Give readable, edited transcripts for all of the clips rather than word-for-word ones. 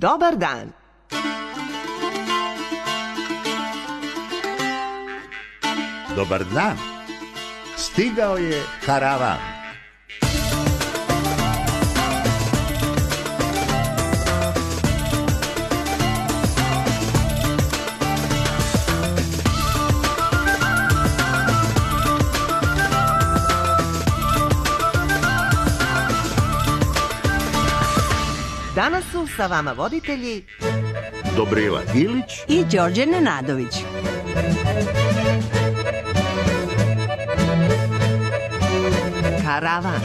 Dobar dan. Dobar dan. Stigao je karavan. Danas su sa vama voditelji Dobrila Ilić i Đorđe Nenadović. Karavan.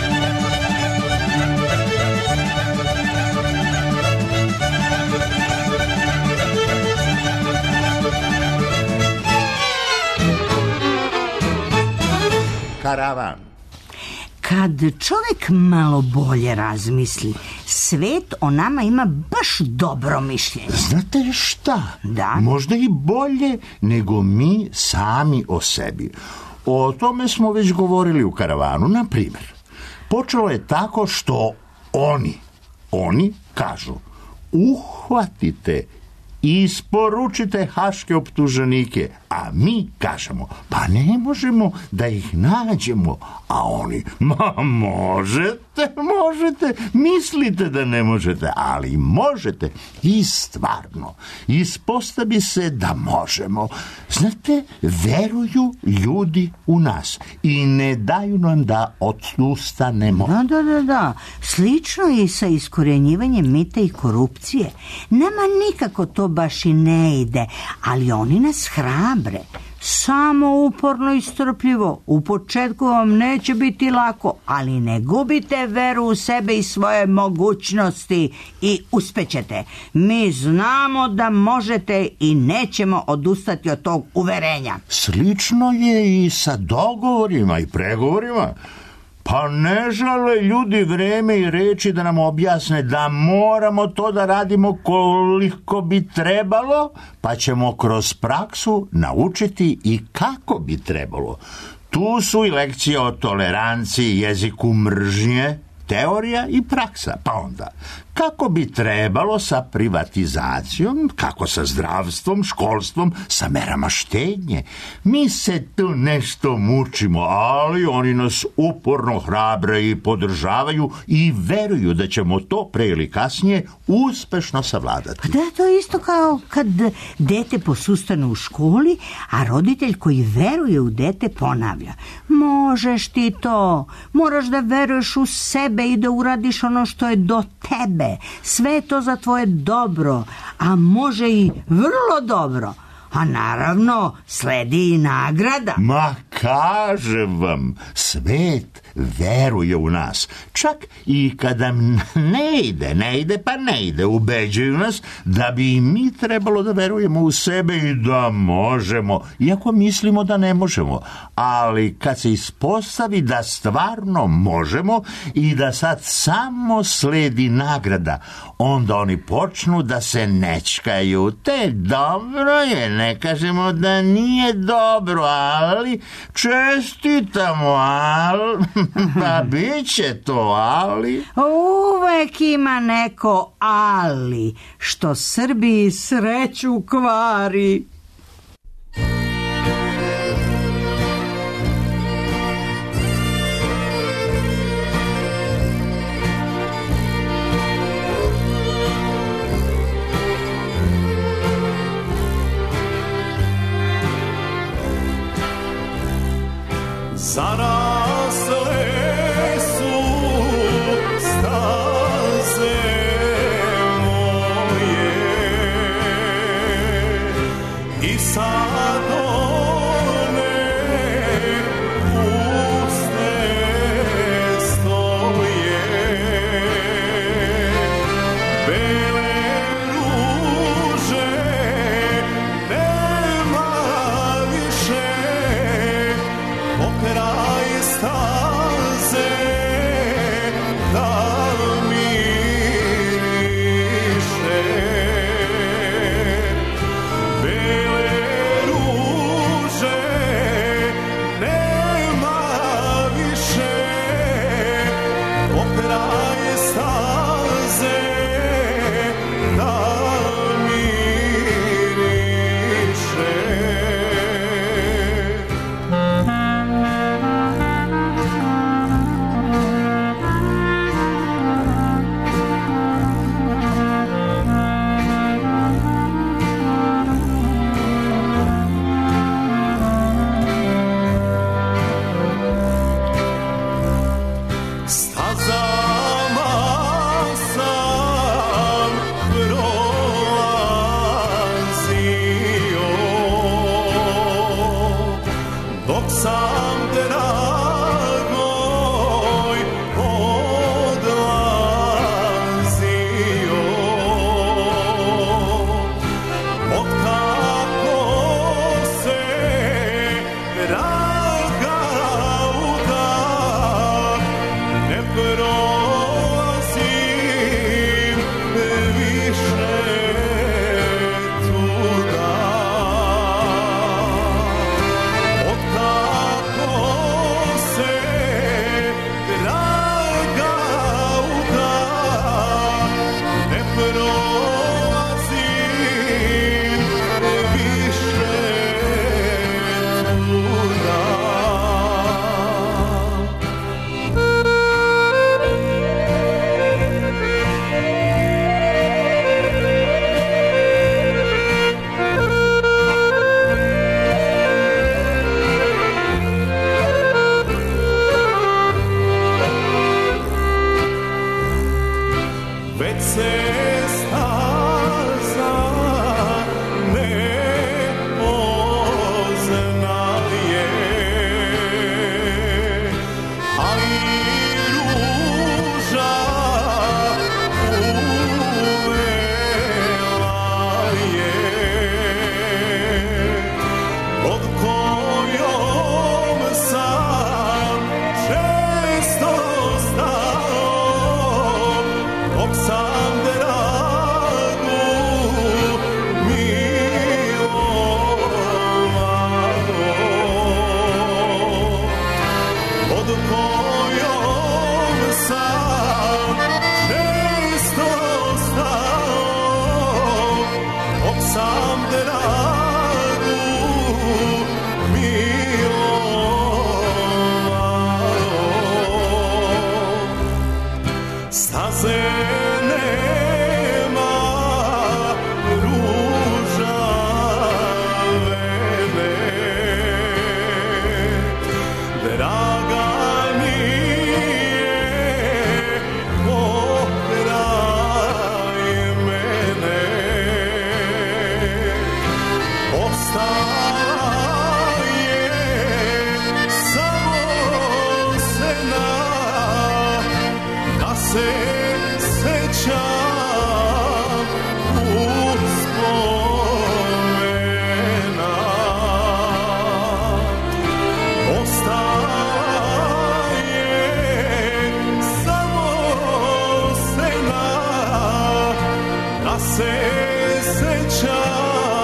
Karavan. Kad čovjek malo bolje razmisli, svet o nama ima baš dobro mišljenje. Znate šta? Da. Možda i bolje nego mi sami o sebi. O tome smo već govorili u karavanu. Na primjer, počelo je tako što oni kažu: uhvatite i isporučite haške optuženike, a mi kažemo: pa ne možemo da ih nađemo, a oni: ma možete, mislite da ne možete, ali možete. I stvarno, ispostavi se da možemo. Znate, veruju ljudi u nas i ne daju nam da odustanemo. Da. Slično je i sa iskorjenjivanjem mita i korupcije. Nama nikako to baš i ne ide, ali oni nas hrabre. Samo uporno i strpljivo. U početku vam neće biti lako, ali ne gubite veru u sebe i svoje mogućnosti i uspećete. Mi znamo da možete i nećemo odustati od tog uverenja. Slično je i sa dogovorima i pregovorima. Pa ne žele ljudi vreme i reči da nam objasne da moramo to da radimo koliko bi trebalo, pa ćemo kroz praksu naučiti i kako bi trebalo. Tu su i lekcije o toleranciji, jeziku mržnje, teorija i praksa. Pa onda, kako bi trebalo sa privatizacijom, kako sa zdravstvom, školstvom, sa merama štednje. Mi se tu nešto mučimo, ali oni nas uporno hrabre i podržavaju i veruju da ćemo to pre ili kasnije uspešno savladati. Da, to je isto kao kad dete posustane u školi, a roditelj koji veruje u dete ponavlja: možeš ti to, moraš da veruješ u sebe i da uradiš ono što je do tebe. Sve je to za tvoje dobro, a može i vrlo dobro. A naravno, sledi i nagrada. Ma kažem vam, svet veruje u nas. Čak i kada ne ide, ubeđuju nas da bi i mi trebalo da verujemo u sebe i da možemo, iako mislimo da ne možemo. Ali kad se ispostavi da stvarno možemo i da sad samo sledi nagrada, onda oni počnu da se nečkaju. Te dobro je, ne kažemo da nije dobro, ali čestitamo, ali pa bit će to, ali uvek ima neko ali, što Srbiji sreću kvari. Zarasle su staze moje, Staze nema, ružavene, draga mi je pokraj mene. Ostala je samo sena, da se sećam uspomena. Ostala je samo sena, da se sećam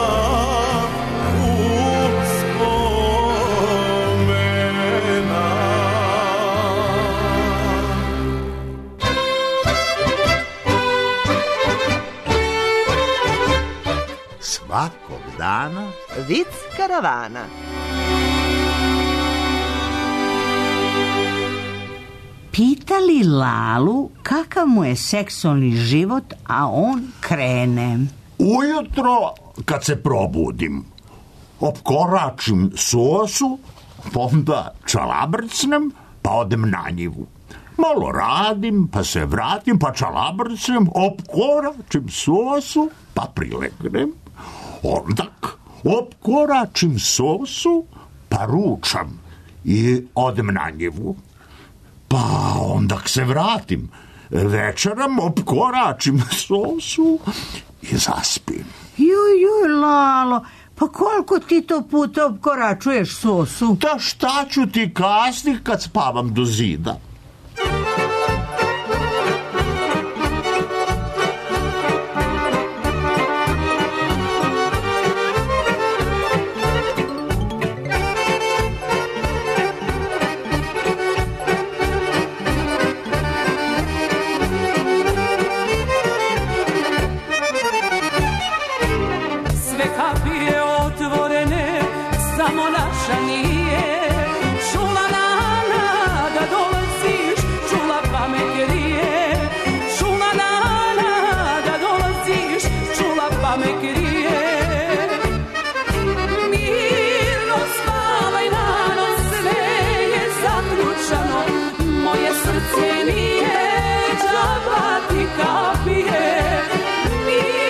svakog dana Vic karavana. Pitali Lalu kakav mu je seksualni život, a on krene. ujutro kad se probudim, opkoračim sosu, pa onda čalabrcnem, pa odem na njivu. Malo radim, pa se vratim, pa čalabrcnem, opkoračim sosu, pa prilegnem. Ondak opkoračim sosu, pa ručam i odem na njivu. Pa ondak se vratim, večeram opkoračim sosu i zaspim. Juj, Lalo, pa koliko ti to puta opkoračuješ sosu? Da šta ću ti kasnije kad spavam do zida?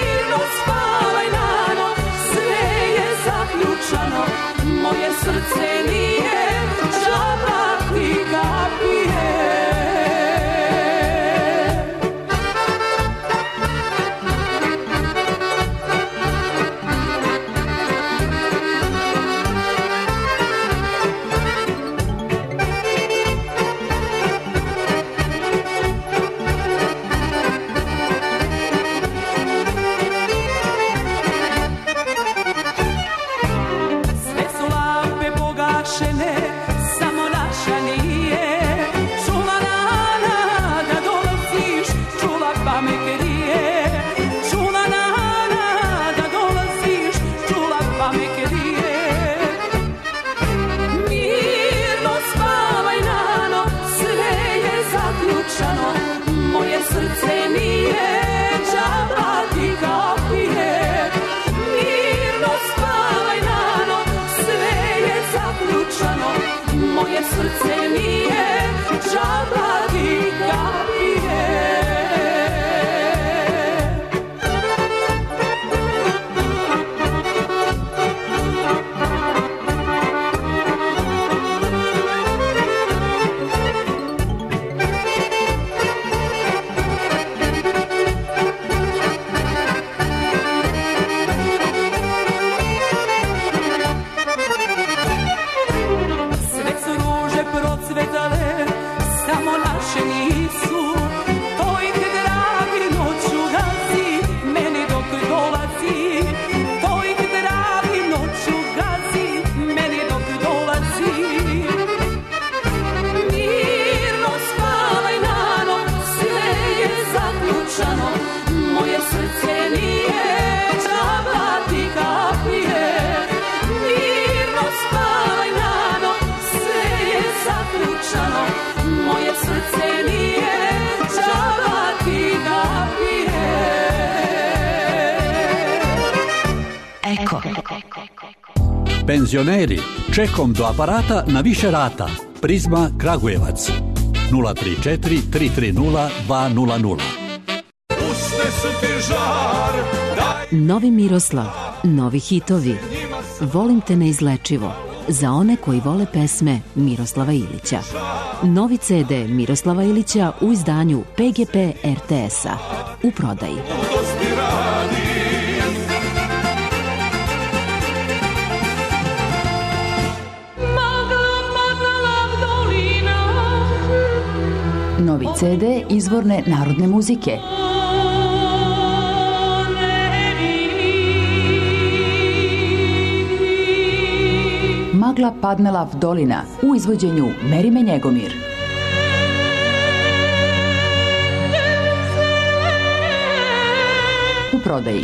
Moje srce Penzioneri, čekom do aparata na više rata. Prizma Kragujevac 034 330 200. Usne su ti žar, daj Novi Miroslav, novi hitovi. Volim te neizlečivo. Za one koji vole pesme Miroslava Ilića. Novi CD Miroslava Ilića u izdanju PGP RTS-a. U prodaji. ludosti radi. Novi CD izvorne narodne muzike. Magla padnela v dolina u izvođenju Merime Njegomir. U prodaji.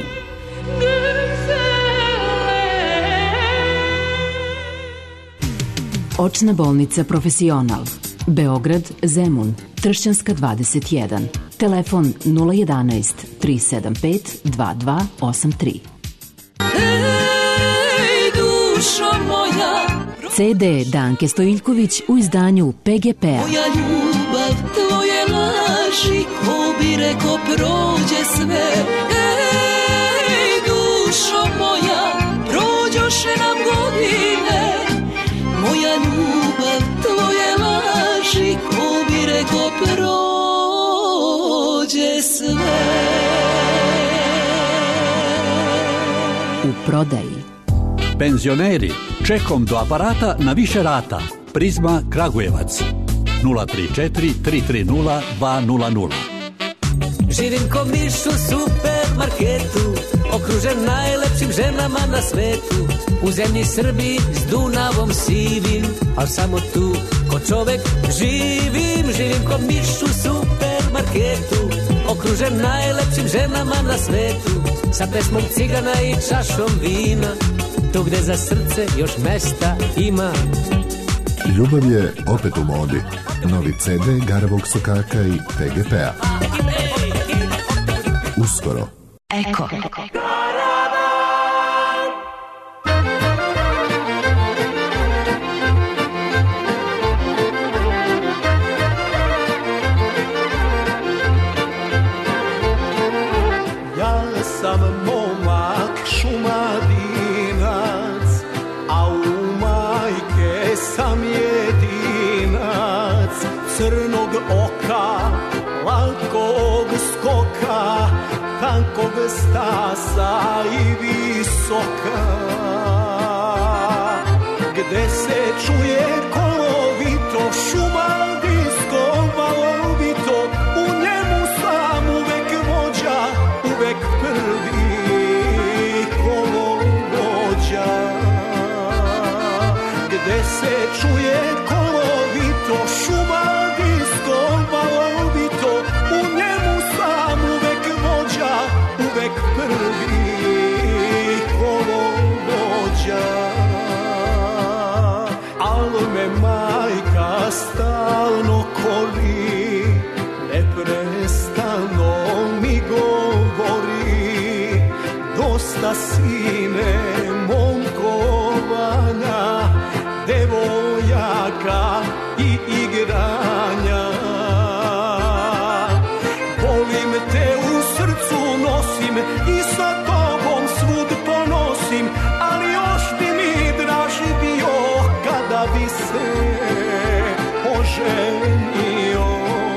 Očna bolnica Profesional. Beograd, Zemun, Tršćanska 21. Telefon 011 375 2283. CD Danke Stojiljković u izdanju PGP-a. Moja ljubav, tvoje laži, ko bi reko prođe sve. Ej, dušo moja, prođoše nam godine. Moja ljubav, tvoje laži, ko bi reko prođe sve. U prodaji. Penzioneri, čekom do aparata na više rata. Prizma Kragujevac 034 330 200. Živim ko miš u supermarketu, okružen najlepšim ženama na svetu. U zemlji Srbiji s Dunavom sivim, al samo tu ko čovek živim. Živim ko miš u supermarketu, okružen najlepšim ženama na svetu. Sa pesmom cigana i čašom vina, tu gde za srce još mesta ima. Ljubav je opet u modi. Novi CD Garavog Sokaka i PGP-a. Uskoro. Eko. Ja sam momak Šumadinac, a u majke sam jedinac. Crnog oka, lankog skoka, tankog stasa i visoka. Gde se čuje kolovito, šumadinsko valovito, u njemu sam uvek vođa, uvek prvi kolovođa. Gde se čuje kolovito, šumadinsko valovito, u njemu sam uvek vođa, uvek prvi kolovođa. Al me majka stalno kori, neprestano mi govori, dosta sine momkovanja, devojaka i igranja. Volim te, u srcu nosim i sa tobom svud ponosim, ali još bi mi draži bio kada bi se oženio.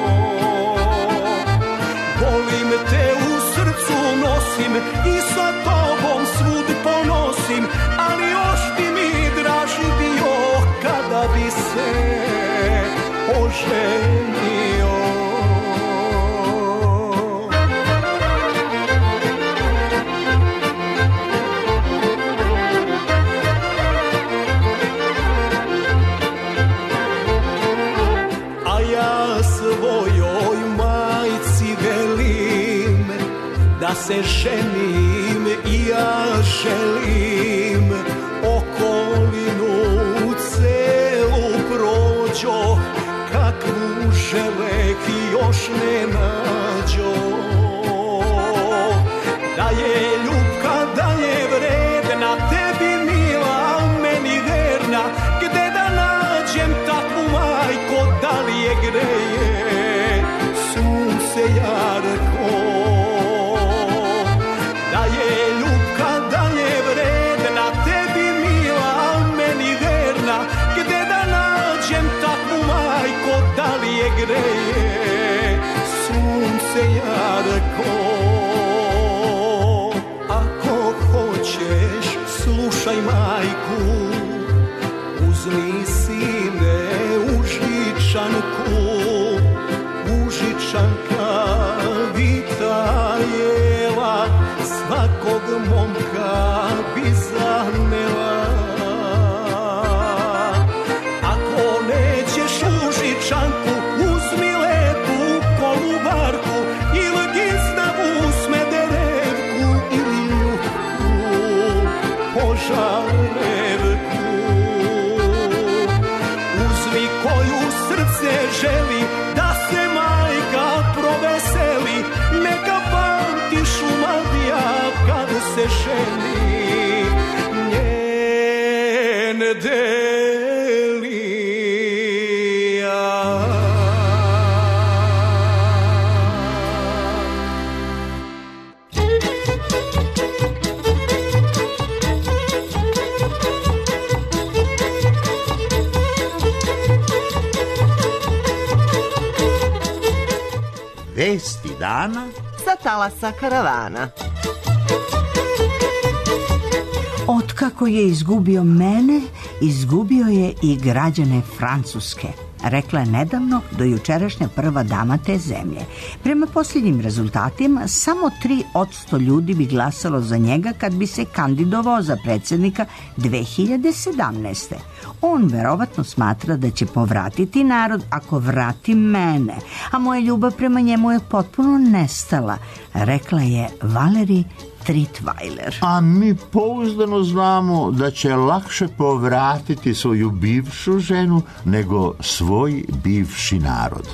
Volim te, u srcu nosim i sa tobom svud ponosim, ali još bi mi draži bio kada bi se oženio. A ja svojoj majci velim da se ženim i ja želim. Okolinu celu prođo, kakvu želek još ne nađo. Da je ljubka, da je vredna, tebi mila, meni svakog momka bi zanela. Ako nećeš u Žičanku, uzmi lepu kolubarku ili giznavu Smederevku ili Jutku Požarevku. Uzmi koju srce želi da se majka proveseli, neka pamti Šumadija kad se ženi njen Delija. Vesti dana sa talasa karavana. Otkako je izgubio mene, izgubio je i građane Francuske, rekla je nedavno dojučerašnja prva dama te zemlje. Prema posljednjim rezultatima, samo 3% ljudi bi glasalo za njega kad bi se kandidovao za predsjednika 2017. On verovatno smatra da će povratiti narod ako vrati mene, a moja ljubav prema njemu je potpuno nestala, rekla je Valérie Trierweiler. A mi pouzdano znamo da će lakše povratiti svoju bivšu ženu nego svoj bivši narod.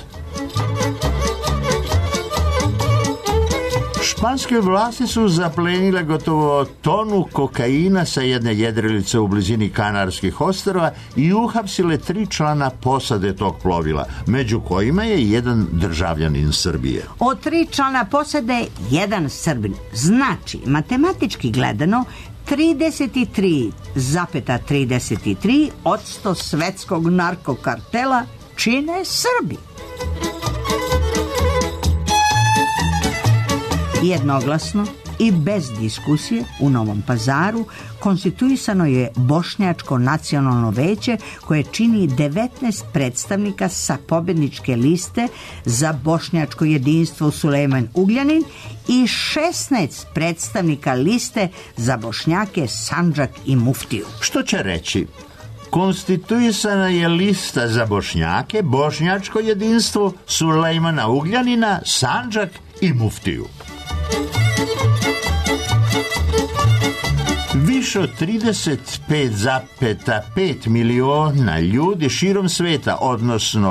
Španske vlasti su zaplenile gotovo tonu kokaina sa jedne jedrilice u blizini Kanarskih ostrva i uhapsile 3 člana posade tog plovila, među kojima je jedan državljanin Srbije. Od 3 člana posade, jedan Srbin. Znači, matematički gledano, 33,33% svetskog narkokartela čine Srbi. Jednoglasno i bez diskusije u Novom Pazaru konstituisano je Bošnjačko nacionalno veće koje čini 19 predstavnika sa pobjedničke liste za bošnjačko jedinstvo Sulejman Ugljanin i 16 predstavnika liste za Bošnjake Sandžak i Muftiju. Što će reći? Konstituisana je lista za Bošnjake, bošnjačko jedinstvo Sulejmana Ugljanina, Sandžak i Muftiju. Više od 35,5 miliona ljudi širom sveta, odnosno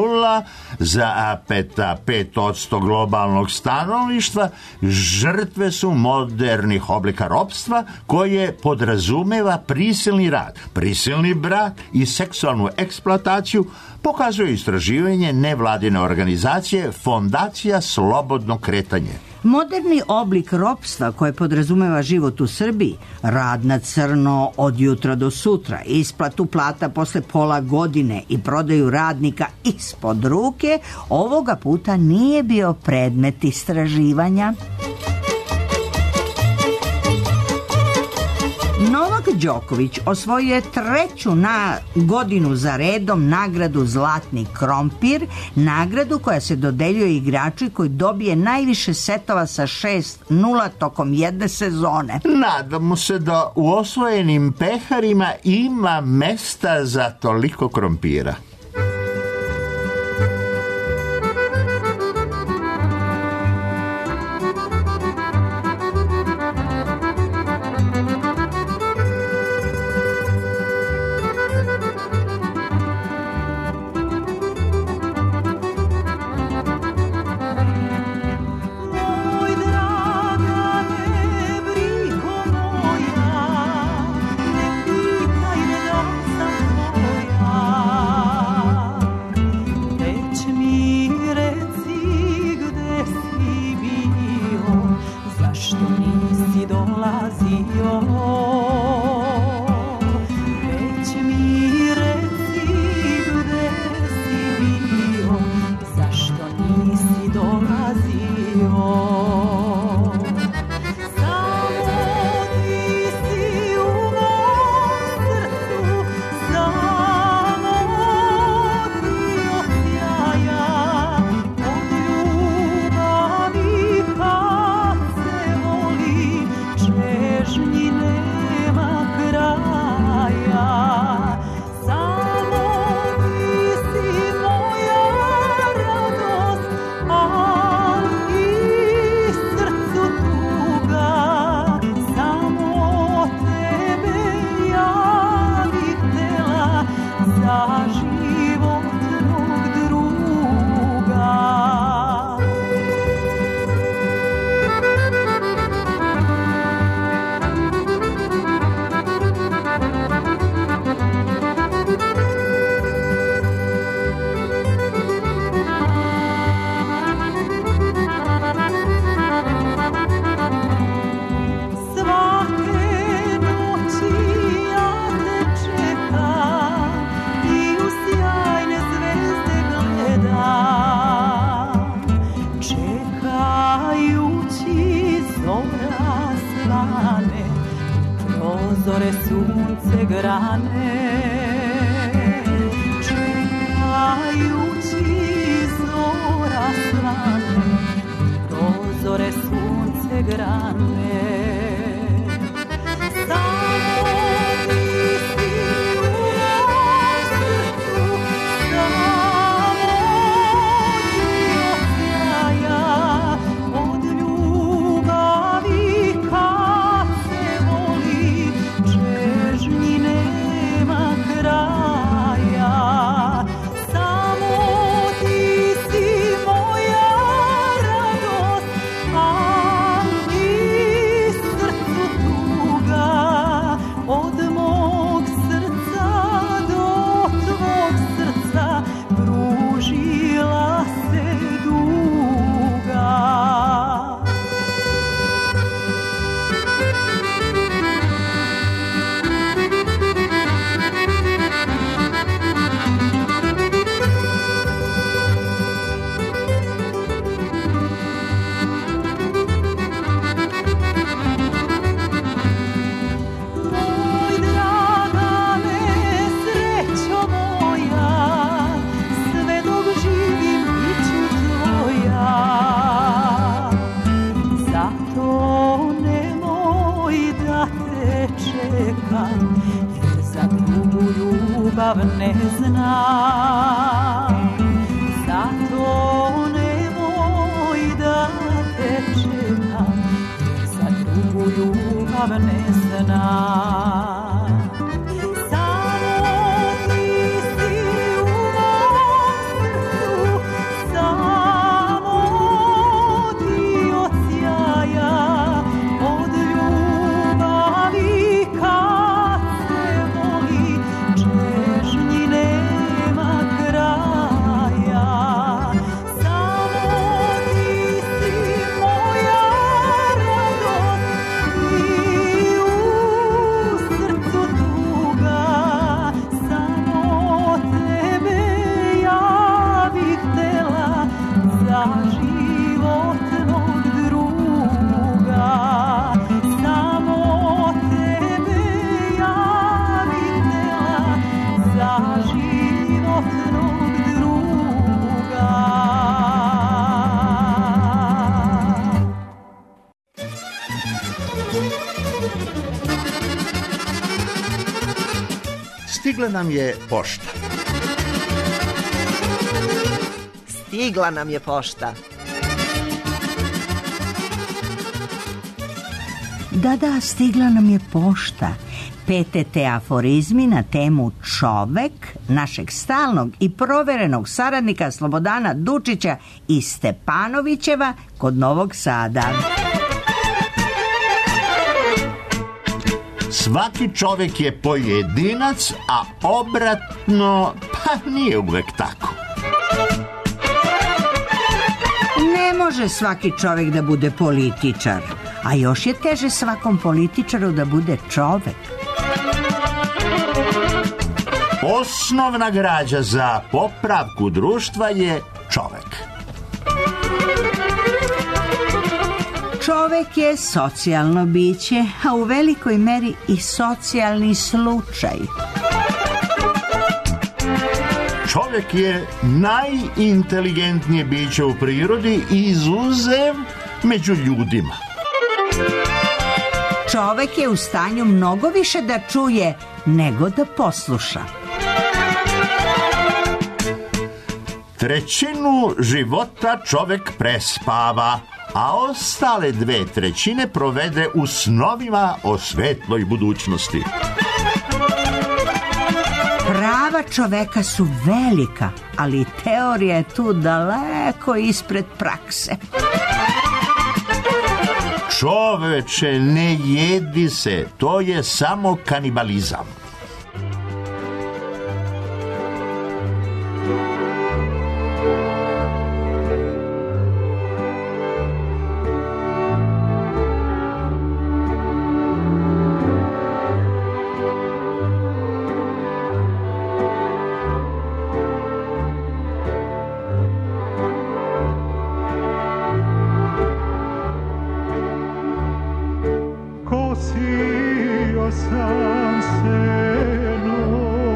0,5% globalnog stanovništva, žrtve su modernih oblika ropstva koje podrazumeva prisilni rad, prisilni brak i seksualnu eksploataciju, pokazuje istraživanje nevladine organizacije Fondacija Slobodno kretanje. Moderni oblik ropstva koje podrazumeva život u Srbiji, rad na crno od jutra do sutra, isplatu plata posle pola godine i prodaju radnika ispod ruke, ovoga puta nije bio predmet istraživanja. Novak Đoković osvojio je 3. godinu za redom nagradu Zlatni krompir, nagradu koja se dodeljuje igraču koji dobije najviše setova sa 6-0 tokom jedne sezone. Nadamo se da u osvojenim peharima ima mesta za toliko krompira. slane, prozore sunce grane. Čekajući zora slane, prozore sunce grane. Ne znam, zato nemoj da te čekam, jer za drugu ljubav ne znam. Samo ti si u mom srcu, samo ti od sjaja, od ljubavi kad se voli. Stigla nam je pošta. Stigla nam je pošta. Da, stigla nam je pošta. PTT aforizmi na temu čovek našeg stalnog i proverenog saradnika Slobodana Dučića iz Stepanovićeva kod Novog Sada. Svaki čovjek je pojedinac, a obratno, pa nije uvek tako. Ne može svaki čovjek da bude političar, a još je teže svakom političaru da bude čovjek. Osnovna građa za popravku društva je čovjek. Čovek je socijalno biće, a u velikoj meri i socijalni slučaj. Čovjek je najinteligentnije biće u prirodi, izuzev među ljudima. Čovek je u stanju mnogo više da čuje nego da posluša. Trećinu života čovjek prespava, a ostale 2/3 provede u snovima o svetloj budućnosti. Prava čoveka su velika, ali teorija je tu daleko ispred prakse. Čoveče, ne jedi se, to je samo kanibalizam. kosio sam seno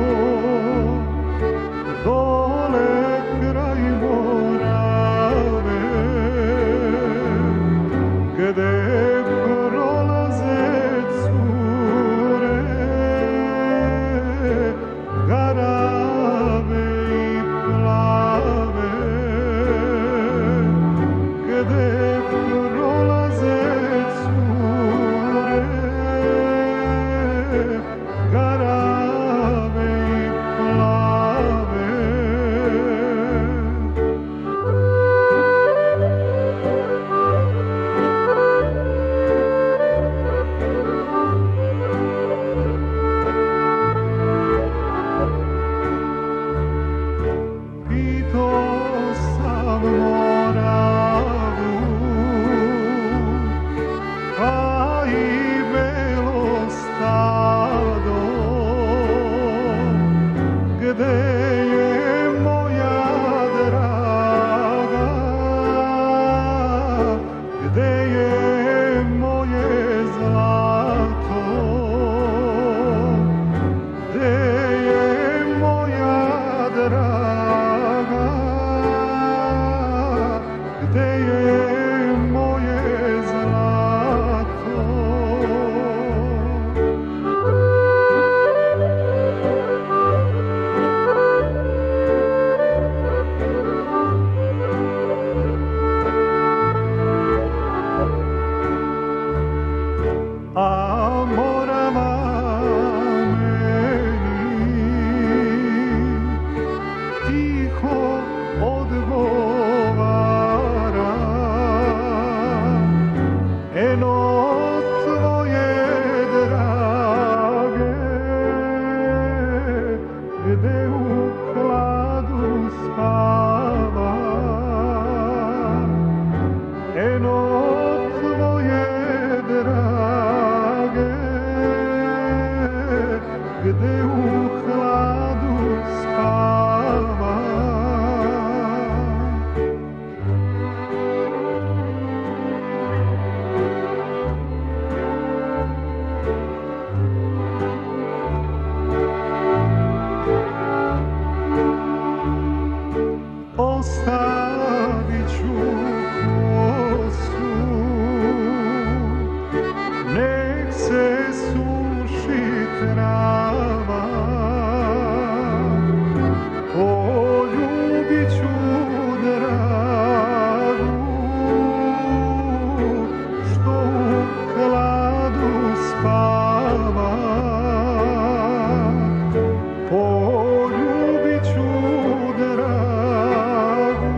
dole kraj Morave, gde prolaze cure garave i plave, gde prolaze cure garave i plave. Pito sam Moravu, pa i belo stado, gde je moja draga, gde je moje zlato, gde je moja draga, gde je moje zlato. A Morava meni tiho odgovara, eno tvoje drage, gde u hladu spava, eno tvoje drage, gde u hladu spava. Ostavit ću kosu, nek se suši trava, poljubit ću dragu, što u hladu spava, poljubit ću dragu,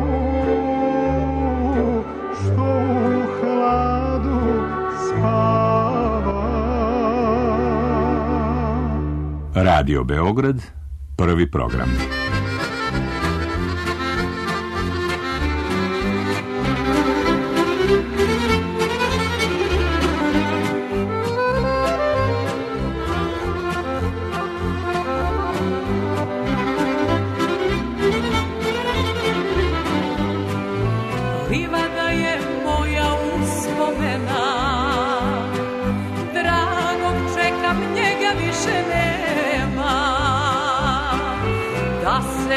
što u hladu spava. Radio Beograd, prvi program. Livada je moja uspomena, dragog čekam, njega više nema, da se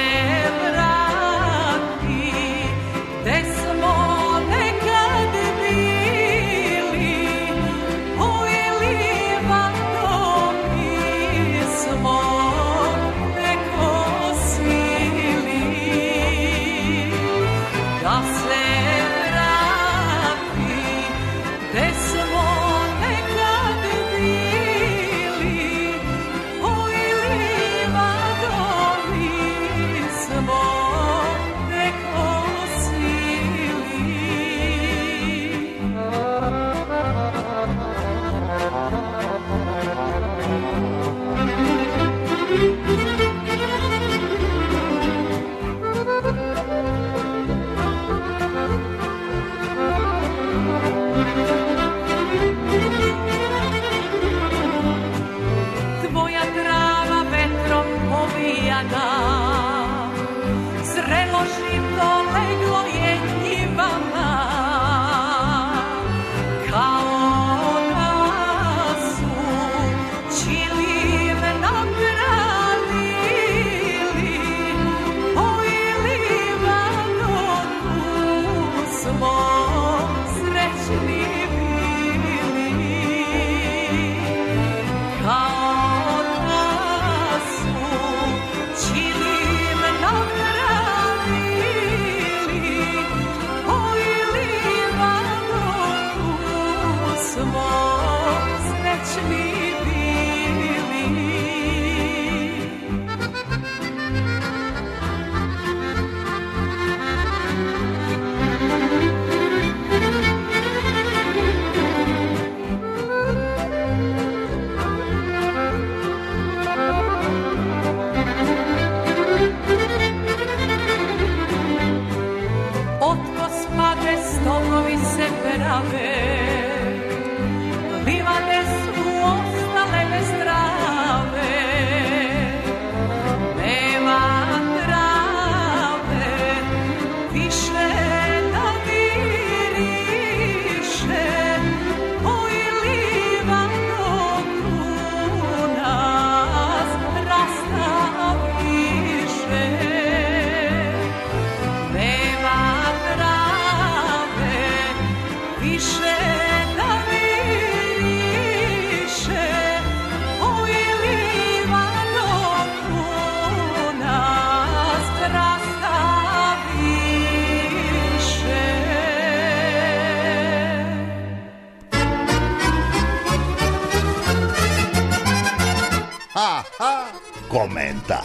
Komentar.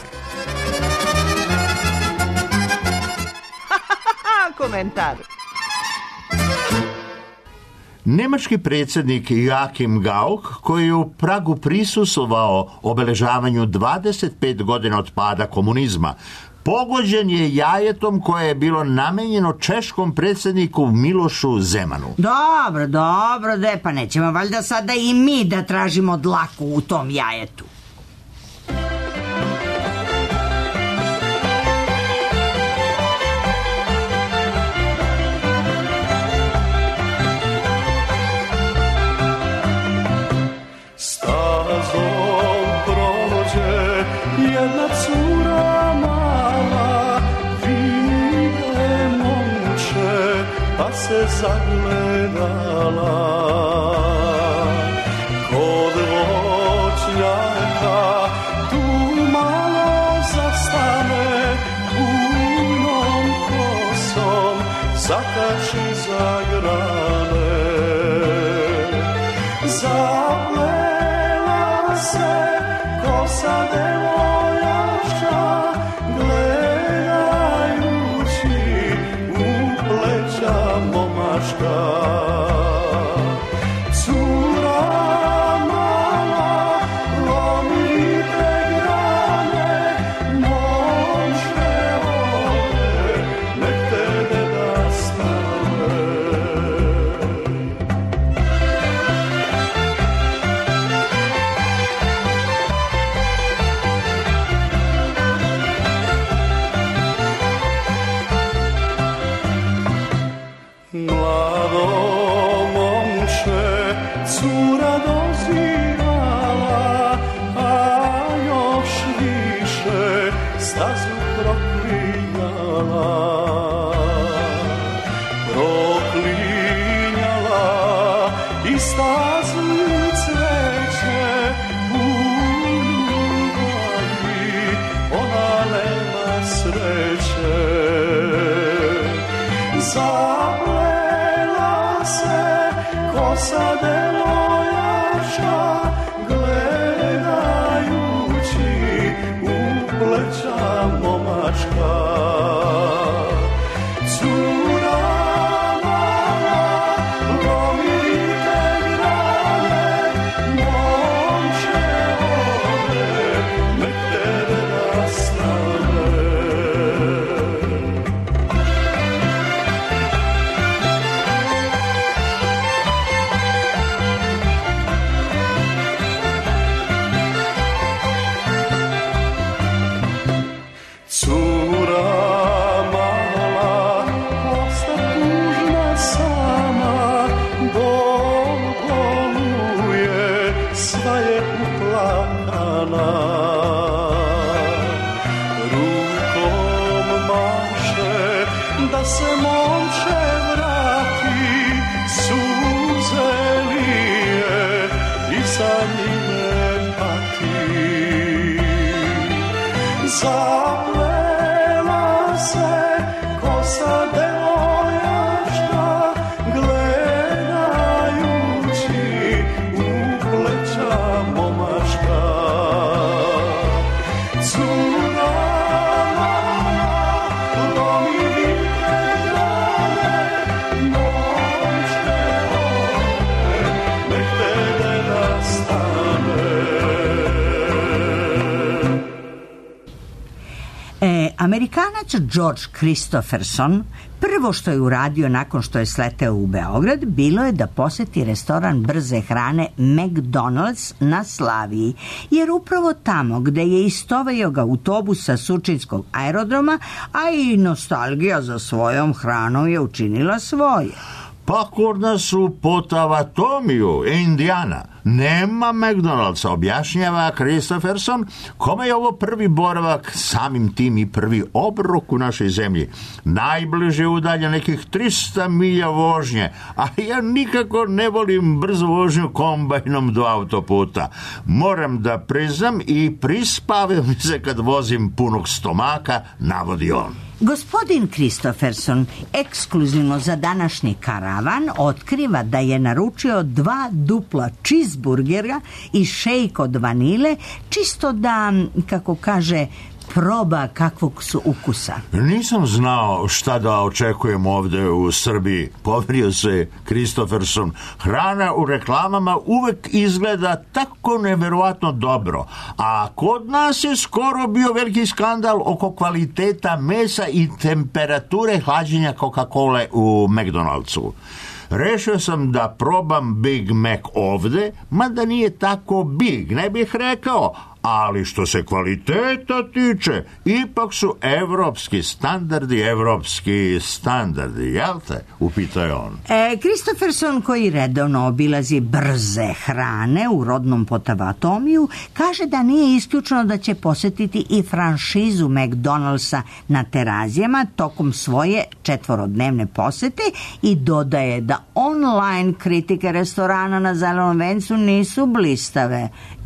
Komentar. Nemački predsjednik Joachim Gauck, koji je u Pragu prisustvovao obeležavanju 25 godina od pada komunizma, pogođen je jajetom koje je bilo namenjeno češkom predsjedniku Milošu Zemanu. Dobro, pa nećemo valjda sada i mi da tražimo dlaku u tom jajetu. Stazom prođe jedna cura mala, vide momče, pa se zagledala. Kod voćnjaka tu malo zastane, punom kosom zakači za grane. Zaplela se kosa devojaka, gledajući u pleća momaška. Cura mala, lomite grane, momče ode, nek te ne nastane. Mlado momče, cura dozirala, a još više stazu proklinjala. Proklinjala i stazu cveće, u ljubavi ona nema sreće. Zaplela se kosa devojaka, gledajući u pleća momačka. Cura mala, lomite grane, momče ode, nek tebe nastane. Cura mala, osta tužna sama, bol boluje, sva je uplakana. Rukom maše da se momče vrati, suze lije i za njime pati. Zaplela se kosa devojaka, gledajući u pleća momaška. Cura mala, lomite grane, momče ode, nek tebe nastane. Amerikanac George Christopherson prvo što je uradio nakon što je sleteo u Beograd bilo je da poseti restoran brze hrane McDonald's na Slaviji, jer upravo tamo gde je istovao ga autobus sa Surčinskog aerodroma, a i nostalgija za svojom hranom je učinila svoje. Pa kod nas u Potavatomiju, Indijana, nema McDonald'sa, objašnjava Christopherson, kome je ovo prvi boravak, samim tim i prvi obrok u našoj zemlji. Najbliže udalje nekih 300 milja vožnje, a ja nikako ne volim brzu vožnju kombajnom do autoputa. Moram da priznam i prispavam se kad vozim punog stomaka, navodi on. Gospodin Kristoferson ekskluzivno za današnji karavan otkriva da je naručio 2 dupla cheeseburgera i šejk od vanile, čisto da, kako kaže, proba kakvog su ukusa. Nisam znao šta da očekujem ovde u Srbiji, poverio se Kristoferson. Hrana u reklamama uvek izgleda tako neverovatno dobro, a kod nas je skoro bio veliki skandal oko kvaliteta mesa i temperature hlađenja Coca-Cola u McDonald'su. Rešio sam da probam Big Mac ovde, mada nije tako big, ne bih rekao, ali što se kvaliteta tiče, ipak su evropski standardi, jel te? Upitao je on. Kristoferson, koji redovno obilazi brze hrane u rodnom Potavatomiju, kaže da nije isključeno da će posetiti i franšizu McDonald'sa na Terazijama tokom svoje 4-dnevne posete i dodaje da online kritike restorana na Zelenom vencu nisu blistave.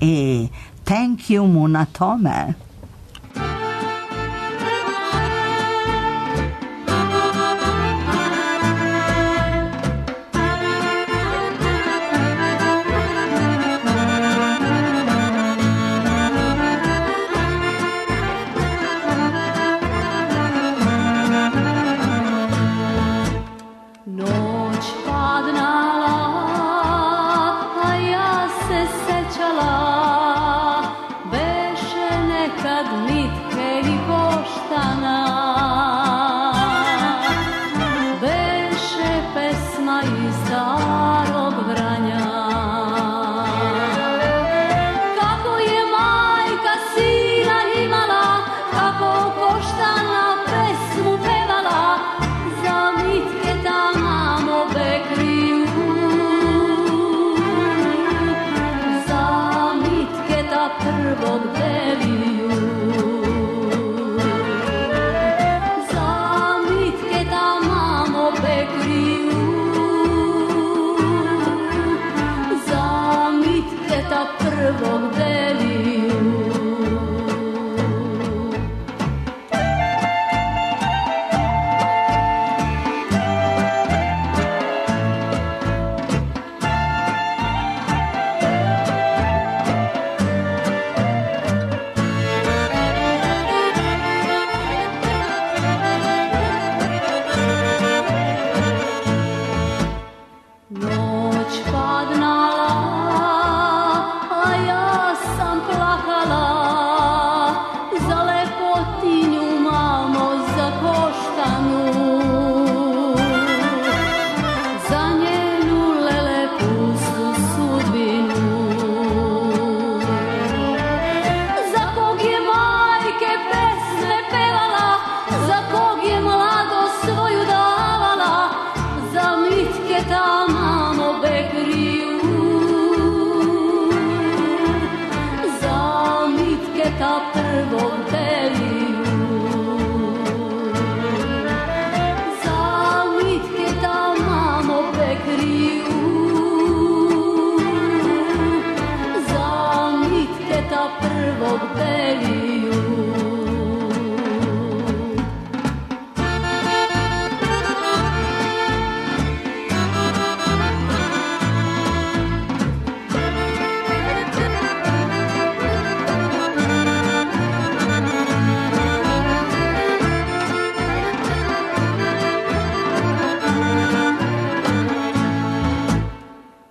Thank you mu na tome.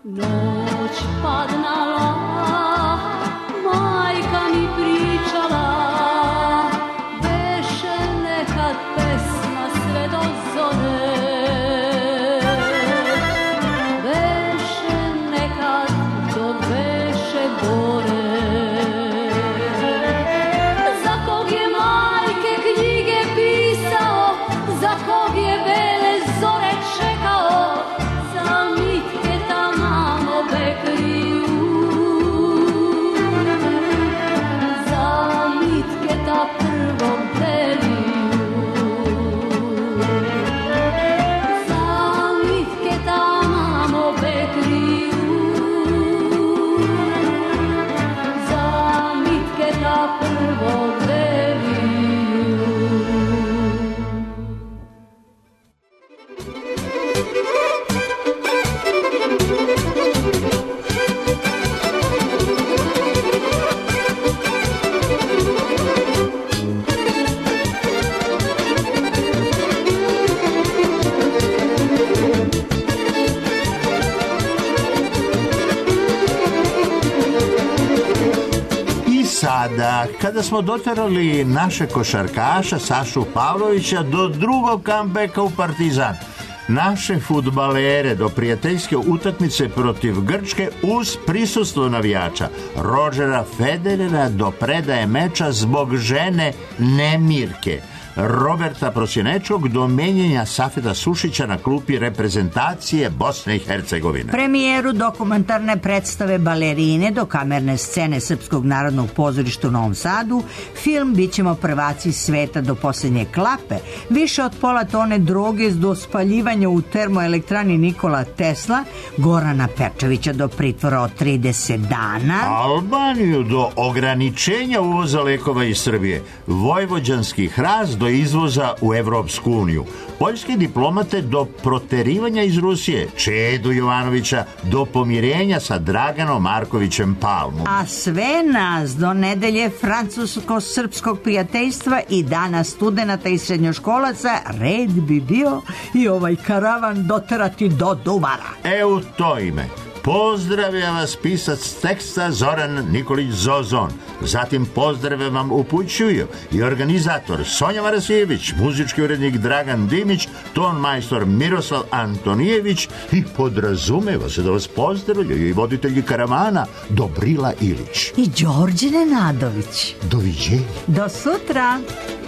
Noć padnala, majka mi pričala tada, kada smo doterali naše košarkaša Sašu Pavlovića do drugog kambeka u Partizan, naše fudbalere do prijateljske utakmice protiv Grčke uz prisustvo navijača, Rodgera Federera do predaje meča zbog žene Nemirke, Roberta Prosjenečkog do menjenja Safeta Sušića na klupi reprezentacije Bosne i Hercegovine. Premijeru dokumentarne predstave Balerine do kamerne scene Srpskog narodnog pozorišta u Novom Sadu, film Bićemo prvaci sveta do posljednje klape, više od pola tone droge do spaljivanja u termoelektrani Nikola Tesla, Gorana Perčevića do pritvora od 30 dana, Albaniju do ograničenja uvoza lekova iz Srbije, vojvođanski hrast do izvoza u Evropsku uniju, poljske diplomate do proterivanja iz Rusije, Čedu Jovanovića do pomirenja sa Draganom Markovićem Palmom. A sve nas do nedelje francusko-srpskog prijateljstva i dana studenata i srednjoškolaca red bi bio i ovaj karavan doterati do Duvara. U to ime pozdravlja vas pisac teksta Zoran Nikolić Zozon. Zatim pozdrave vam upućuju i organizator Sonja Marasijević, muzički urednik Dragan Dimić, ton majstor Miroslav Antonijević i podrazumeva se da vas pozdravljaju i voditelji karavana Dobrila Ilić i Đorđe Nenadović. Doviđenja. Do sutra.